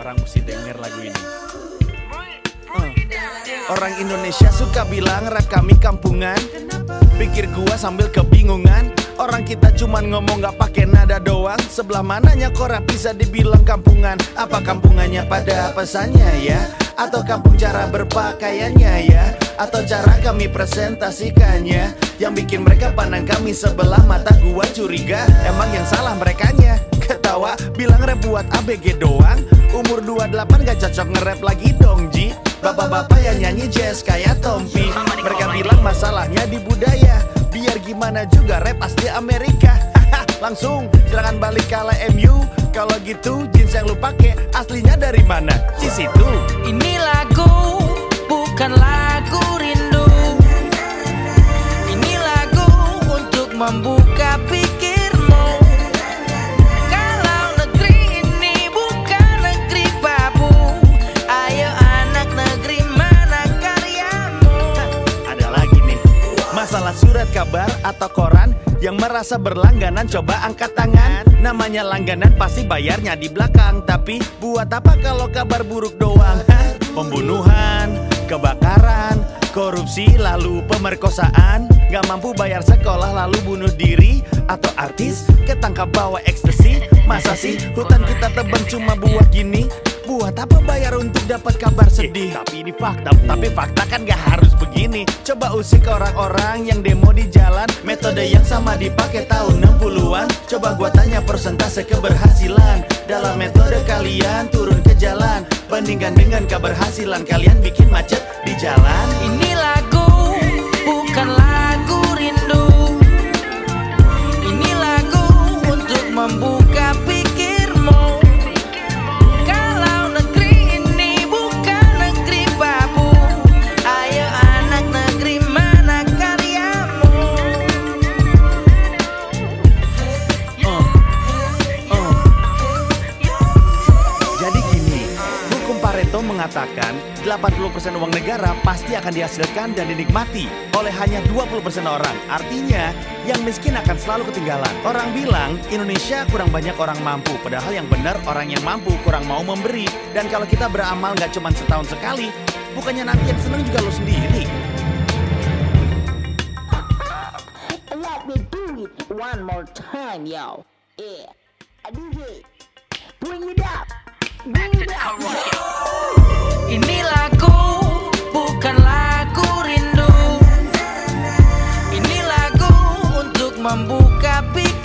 orang mesti denger lagu ini. Orang Indonesia suka bilang rap kami kampungan. Pikir gua sambil kebingungan. Orang kita cuman ngomong gak pakai nada doang. Sebelah mananya kok rap bisa dibilang kampungan? Apa kampungannya pada pesannya ya? Atau kampung cara berpakaiannya ya? Atau cara kami presentasikannya? Yang bikin mereka pandang kami sebelah mata, gua curiga emang yang salah merekanya. Ketawa bilang rap buat ABG doang. Umur 28 gak cocok nge-rap lagi dong Ji. Bapak-bapak yang nyanyi jazz kayak Tompi. Mereka bilang masalahnya di budaya. Biar gimana juga rap asli Amerika. Langsung serangan balik kala MU. Kalau gitu jeans yang lu pake aslinya dari mana? Di situ. Ini lagu bukan lagu rindu. Ini lagu untuk membuka pikirmu. Kalau negeri ini bukan negeri babu, ayo anak negeri mana karyamu. Ada lagi nih. Masalah surat kabar atau koran yang merasa berlangganan, coba angkat tangan. Namanya langganan pasti bayarnya di belakang. Tapi buat apa kalau kabar buruk doang? Pembunuhan, kebakaran, korupsi, lalu pemerkosaan. Gak mampu bayar sekolah lalu bunuh diri. Atau artis ketangkap bawa ekstasi. Masa sih hutan kita tebang cuma buat gini? Buat apa bayar untuk dapat kabar sedih? Tapi ini fakta, tapi fakta kan gak harus begini. Coba usik orang-orang yang demo di jalan. Metode yang sama dipakai tahun 60-an. Coba gua tanya persentase keberhasilan dalam metode kalian turun ke jalan, bandingkan dengan keberhasilan kalian bikin macet di jalan. Ini lagu bukan lagu rindu. Ini lagu untuk membuka pikirmu. Kalau negeri ini bukan negeri babu, ayo anak negeri mana karyamu. Jadi gini, hukum Pareto mengatakan 80% uang negara pasti akan dihasilkan dan dinikmati oleh hanya 20% orang. Artinya, yang miskin akan selalu ketinggalan. Orang bilang Indonesia kurang banyak orang mampu, padahal yang benar orang yang mampu kurang mau memberi. Dan kalau kita beramal gak cuma setahun sekali, bukannya nanti yang seneng juga lo sendiri. Let me do it one more time, yo. Yeah, DJ, bring it up, bring it up. Ini lagu bukan lagu rindu. Ini lagu untuk membuka pikir.